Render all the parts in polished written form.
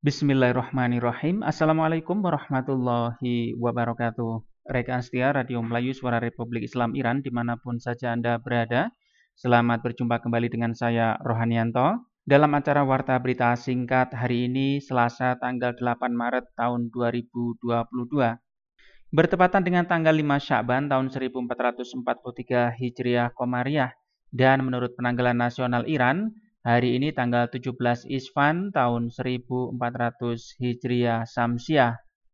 Bismillahirrahmanirrahim. Assalamualaikum warahmatullahi wabarakatuh. Rekan setia Radio Melayu Suara Republik Islam Iran dimanapun saja Anda berada. Selamat berjumpa kembali dengan saya Rohanianto dalam acara Warta Berita Singkat hari ini Selasa tanggal 8 Maret tahun 2022. Bertepatan dengan tanggal 5 Sya'ban tahun 1443 Hijriah Komariah dan menurut penanggalan nasional Iran, hari ini tanggal 17 Isfan tahun 1400 Hijriah Samsiah.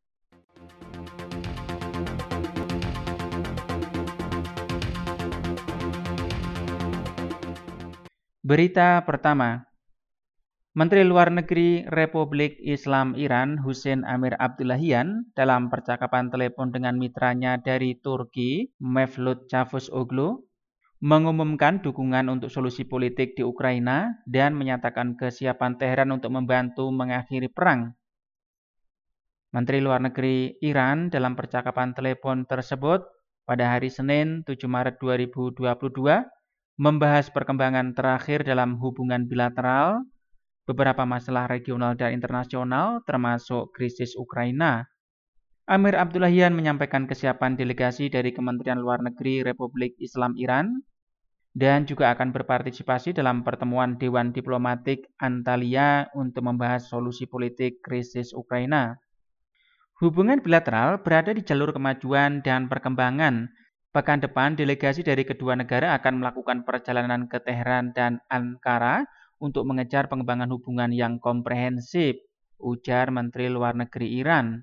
Berita pertama. Menteri Luar Negeri Republik Islam Iran Hussein Amir Abdullahian dalam percakapan telepon dengan mitranya dari Turki, Mevlut Cavusoglu, mengumumkan dukungan untuk solusi politik di Ukraina dan menyatakan kesiapan Teheran untuk membantu mengakhiri perang. Menteri Luar Negeri Iran dalam percakapan telepon tersebut pada hari Senin 7 Maret 2022 membahas perkembangan terakhir dalam hubungan bilateral, beberapa masalah regional dan internasional termasuk krisis Ukraina. Amir Abdullahian menyampaikan kesiapan delegasi dari Kementerian Luar Negeri Republik Islam Iran dan juga akan berpartisipasi dalam pertemuan Dewan Diplomatik Antalya untuk membahas solusi politik krisis Ukraina. Hubungan bilateral berada di jalur kemajuan dan perkembangan. Pekan depan, delegasi dari kedua negara akan melakukan perjalanan ke Teheran dan Ankara untuk mengejar pengembangan hubungan yang komprehensif, ujar Menteri Luar Negeri Iran.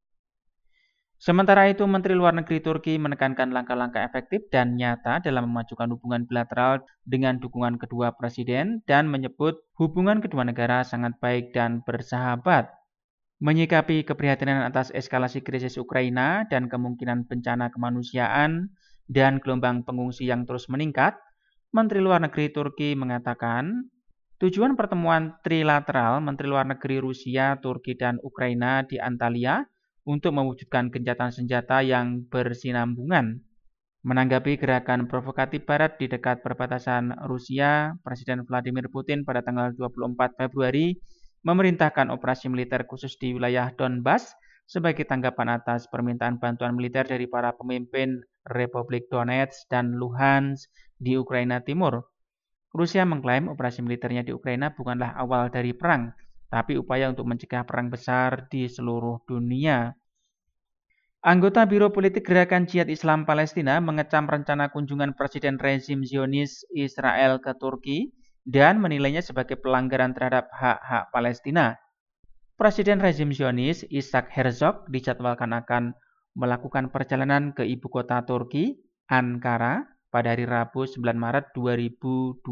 Sementara itu, Menteri Luar Negeri Turki menekankan langkah-langkah efektif dan nyata dalam memajukan hubungan bilateral dengan dukungan kedua presiden dan menyebut hubungan kedua negara sangat baik dan bersahabat. Menyikapi keprihatinan atas eskalasi krisis Ukraina dan kemungkinan bencana kemanusiaan dan gelombang pengungsi yang terus meningkat, Menteri Luar Negeri Turki mengatakan, tujuan pertemuan trilateral Menteri Luar Negeri Rusia, Turki, dan Ukraina di Antalya untuk mewujudkan gencatan senjata yang bersinambungan. Menanggapi gerakan provokatif Barat di dekat perbatasan Rusia, Presiden Vladimir Putin pada tanggal 24 Februari memerintahkan operasi militer khusus di wilayah Donbas sebagai tanggapan atas permintaan bantuan militer dari para pemimpin Republik Donetsk dan Luhansk di Ukraina Timur. Rusia mengklaim operasi militernya di Ukraina bukanlah awal dari perang, tapi upaya untuk mencegah perang besar di seluruh dunia. Anggota Biro Politik Gerakan Jihad Islam Palestina mengecam rencana kunjungan Presiden rezim Zionis Israel ke Turki dan menilainya sebagai pelanggaran terhadap hak-hak Palestina. Presiden rezim Zionis Isaac Herzog dijadwalkan akan melakukan perjalanan ke ibu kota Turki, Ankara, pada hari Rabu 9 Maret 2022.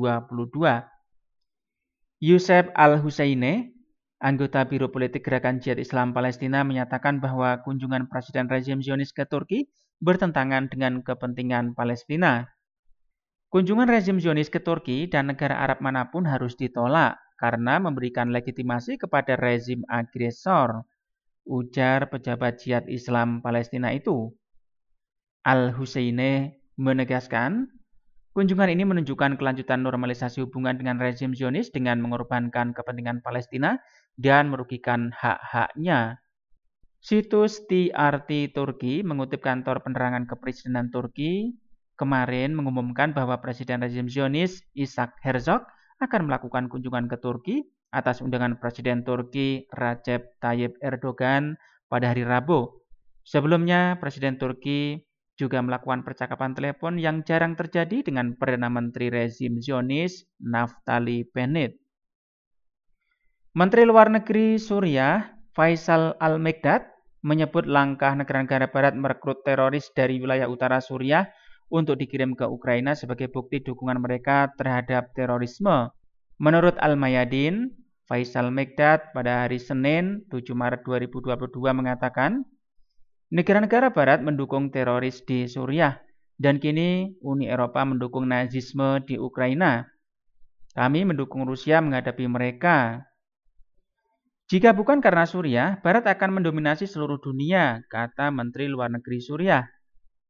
Yusef Al-Husseini, anggota Biro Politik Gerakan Jihad Islam Palestina, menyatakan bahwa kunjungan Presiden rezim Zionis ke Turki bertentangan dengan kepentingan Palestina. Kunjungan rezim Zionis ke Turki dan negara Arab manapun harus ditolak karena memberikan legitimasi kepada rezim agresor, ujar pejabat Jihad Islam Palestina itu. Al-Husseini menegaskan, kunjungan ini menunjukkan kelanjutan normalisasi hubungan dengan rezim Zionis dengan mengorbankan kepentingan Palestina dan merugikan hak-haknya. Situs TRT Turki mengutip kantor penerangan kepresidenan Turki kemarin mengumumkan bahwa Presiden rezim Zionis Isaac Herzog akan melakukan kunjungan ke Turki atas undangan Presiden Turki Recep Tayyip Erdogan pada hari Rabu. Sebelumnya, Presiden Turki juga melakukan percakapan telepon yang jarang terjadi dengan Perdana Menteri rezim Zionis Naftali Bennett. Menteri Luar Negeri Suriah Faisal Al-Mikdad menyebut langkah negara-negara barat merekrut teroris dari wilayah utara Suriah untuk dikirim ke Ukraina sebagai bukti dukungan mereka terhadap terorisme. Menurut Al-Mayadin, Faisal Mikdad pada hari Senin 7 Maret 2022 mengatakan, negara-negara barat mendukung teroris di Suriah dan kini Uni Eropa mendukung Nazisme di Ukraina. Kami mendukung Rusia menghadapi mereka. Jika bukan karena Suriah, Barat akan mendominasi seluruh dunia, kata Menteri Luar Negeri Suriah.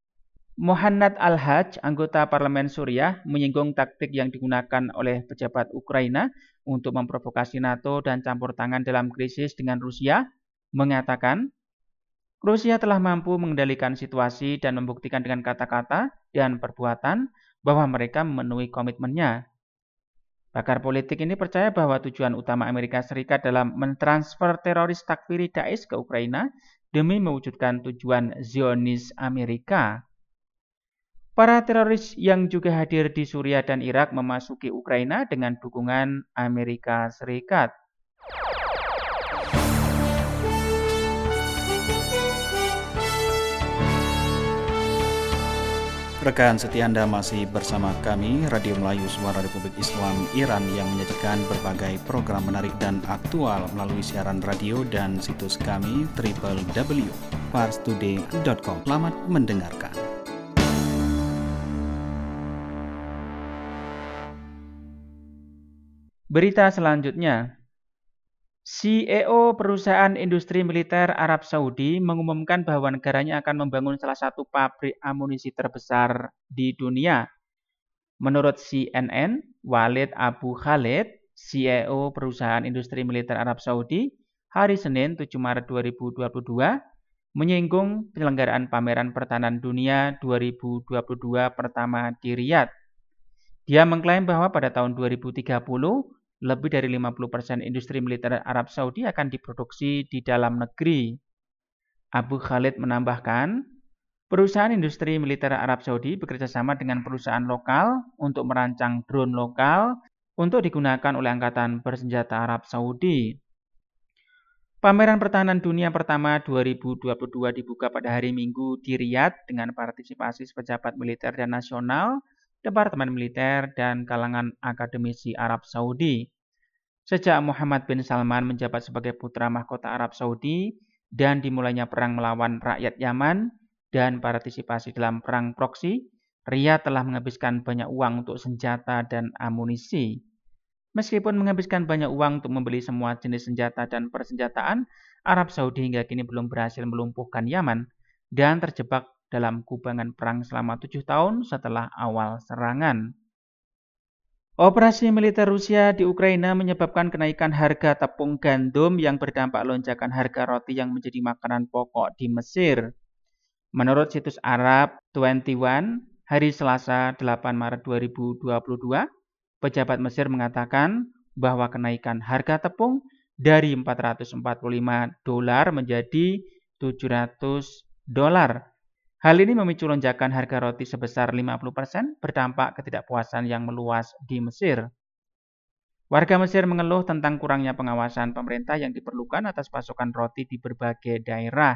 Muhannad Al-Hajj, anggota parlemen Suriah, menyinggung taktik yang digunakan oleh pejabat Ukraina untuk memprovokasi NATO dan campur tangan dalam krisis dengan Rusia, mengatakan, Rusia telah mampu mengendalikan situasi dan membuktikan dengan kata-kata dan perbuatan bahwa mereka memenuhi komitmennya. Pakar politik ini percaya bahwa tujuan utama Amerika Serikat dalam mentransfer teroris takfiri Daesh ke Ukraina demi mewujudkan tujuan Zionis Amerika. Para teroris yang juga hadir di Suriah dan Irak memasuki Ukraina dengan dukungan Amerika Serikat. Rekan setia Anda masih bersama kami, Radio Melayu Suara Republik Islam Iran yang menyajikan berbagai program menarik dan aktual melalui siaran radio dan situs kami www.parstoday.com. Selamat mendengarkan. Berita selanjutnya. CEO perusahaan industri militer Arab Saudi mengumumkan bahwa negaranya akan membangun salah satu pabrik amunisi terbesar di dunia. Menurut CNN, Walid Abu Khalid, CEO perusahaan industri militer Arab Saudi, hari Senin 7 Maret 2022, menyinggung penyelenggaraan pameran pertahanan dunia 2022 pertama di Riyadh. Dia mengklaim bahwa pada tahun 2030, lebih dari 50% industri militer Arab Saudi akan diproduksi di dalam negeri. Abu Khalid menambahkan, perusahaan industri militer Arab Saudi bekerjasama dengan perusahaan lokal untuk merancang drone lokal untuk digunakan oleh Angkatan Bersenjata Arab Saudi. Pameran Pertahanan Dunia pertama 2022 dibuka pada hari Minggu di Riyadh dengan partisipasi pejabat militer dan nasional, Departemen Militer, dan kalangan akademisi Arab Saudi. Sejak Muhammad bin Salman menjabat sebagai putra mahkota Arab Saudi dan dimulainya perang melawan rakyat Yaman dan partisipasi dalam perang proksi, Riyadh telah menghabiskan banyak uang untuk senjata dan amunisi. Meskipun menghabiskan banyak uang untuk membeli semua jenis senjata dan persenjataan, Arab Saudi hingga kini belum berhasil melumpuhkan Yaman dan terjebak dalam kubangan perang selama 7 tahun setelah awal serangan. Operasi militer Rusia di Ukraina menyebabkan kenaikan harga tepung gandum yang berdampak lonjakan harga roti yang menjadi makanan pokok di Mesir. Menurut situs Arab 21, hari Selasa 8 Maret 2022, pejabat Mesir mengatakan bahwa kenaikan harga tepung dari $445 menjadi $700. Hal ini memicu lonjakan harga roti sebesar 50%, berdampak ketidakpuasan yang meluas di Mesir. Warga Mesir mengeluh tentang kurangnya pengawasan pemerintah yang diperlukan atas pasokan roti di berbagai daerah.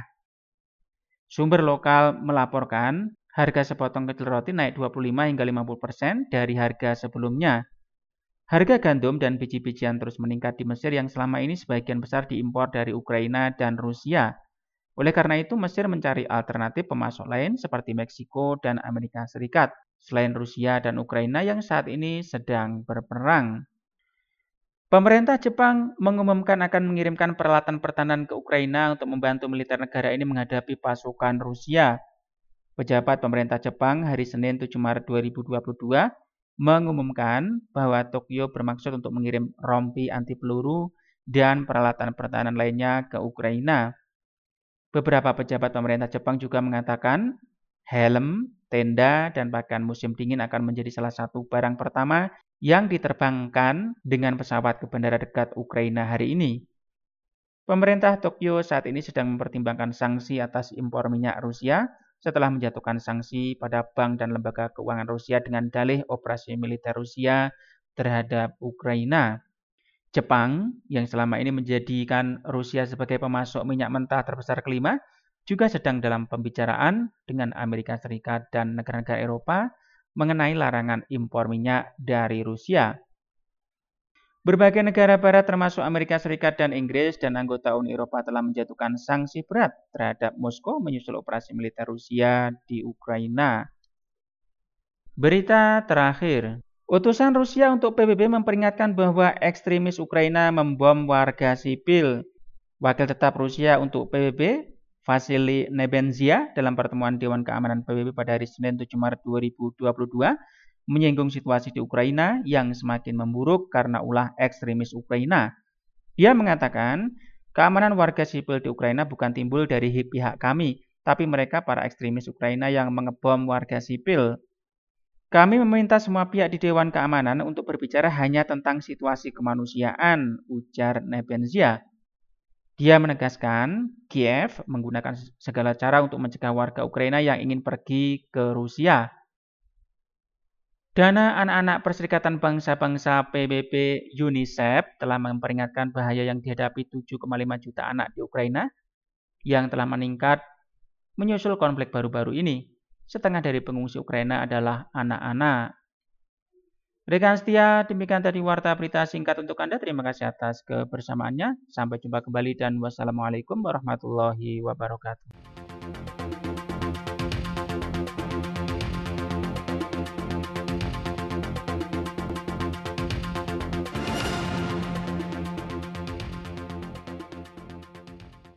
Sumber lokal melaporkan harga sepotong kecil roti naik 25 hingga 50% dari harga sebelumnya. Harga gandum dan biji-bijian terus meningkat di Mesir yang selama ini sebagian besar diimpor dari Ukraina dan Rusia. Oleh karena itu, Mesir mencari alternatif pemasok lain seperti Meksiko dan Amerika Serikat, selain Rusia dan Ukraina yang saat ini sedang berperang. Pemerintah Jepang mengumumkan akan mengirimkan peralatan pertahanan ke Ukraina untuk membantu militer negara ini menghadapi pasukan Rusia. Pejabat pemerintah Jepang hari Senin 7 Maret 2022 mengumumkan bahwa Tokyo bermaksud untuk mengirim rompi anti peluru dan peralatan pertahanan lainnya ke Ukraina. Beberapa pejabat pemerintah Jepang juga mengatakan helm, tenda, dan pakaian musim dingin akan menjadi salah satu barang pertama yang diterbangkan dengan pesawat ke bandara dekat Ukraina hari ini. Pemerintah Tokyo saat ini sedang mempertimbangkan sanksi atas impor minyak Rusia setelah menjatuhkan sanksi pada bank dan lembaga keuangan Rusia dengan dalih operasi militer Rusia terhadap Ukraina. Jepang, yang selama ini menjadikan Rusia sebagai pemasok minyak mentah terbesar kelima, juga sedang dalam pembicaraan dengan Amerika Serikat dan negara-negara Eropa mengenai larangan impor minyak dari Rusia. Berbagai negara barat termasuk Amerika Serikat dan Inggris dan anggota Uni Eropa telah menjatuhkan sanksi berat terhadap Moskow menyusul operasi militer Rusia di Ukraina. Berita terakhir. Utusan Rusia untuk PBB memperingatkan bahwa ekstremis Ukraina membom warga sipil. Wakil tetap Rusia untuk PBB, Vasily Nebenzia dalam pertemuan Dewan Keamanan PBB pada hari Senin 7 Maret 2022 menyinggung situasi di Ukraina yang semakin memburuk karena ulah ekstremis Ukraina. Dia mengatakan, keamanan warga sipil di Ukraina bukan timbul dari pihak kami, tapi mereka para ekstremis Ukraina yang mengebom warga sipil. Kami meminta semua pihak di Dewan Keamanan untuk berbicara hanya tentang situasi kemanusiaan, ujar Nebenzia. Dia menegaskan, Kiev menggunakan segala cara untuk mencegah warga Ukraina yang ingin pergi ke Rusia. Dana Anak-anak Perserikatan Bangsa-Bangsa PBB UNICEF telah memperingatkan bahaya yang dihadapi 7,5 juta anak di Ukraina yang telah meningkat menyusul konflik baru-baru ini. Setengah dari pengungsi Ukraina adalah anak-anak. Rekan setia, demikian tadi warta berita singkat untuk Anda. Terima kasih atas kebersamaannya. Sampai jumpa kembali dan wassalamualaikum warahmatullahi wabarakatuh.